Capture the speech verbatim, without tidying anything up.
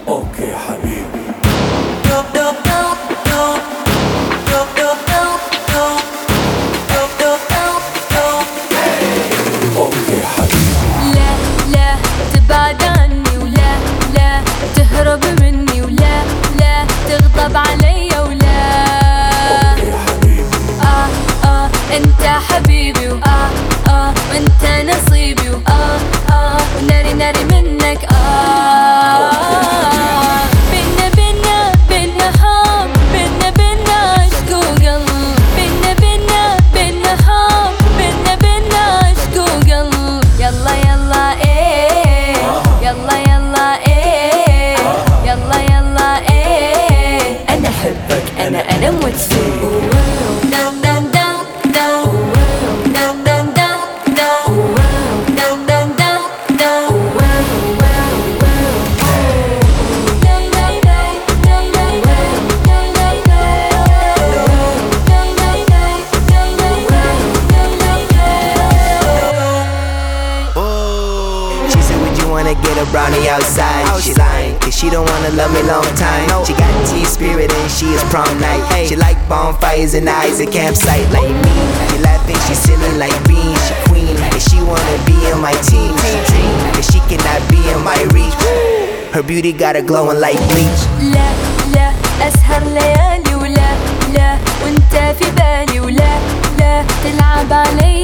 اوكي حبيبي. اوكي حبيبي. لا لا تبعد عني، ولا لا تهرب مني، ولا لا تغضب علي، ولا اوكي حبيبي. اه اه انت حبيبي، واه اه وانت نصيبي، واه اه وناري ناري منك. اه بينا بينا بينا حب، بينا بينا عشق وقلب، بينا بينا بينا حب، بينا بينا عشق وقلب. يلا يلا ايه، يلا يلا ايه، يلا يلا ايه. انا احبك، انا انا موت فيك. Wanna get a brownie outside, she lying, cause she don't wanna love me long time. She got T-spirit and she is prom night. She like bonfires and eyes at campsite like me. She laughing, she silly like beans, she queen. And she wanna be in my team, she dream, cause she cannot be in my reach. Her beauty got her glowing like bleach. لا لا أسهر ليالي، ولا لا وانت في بالي، ولا لا تلعب علي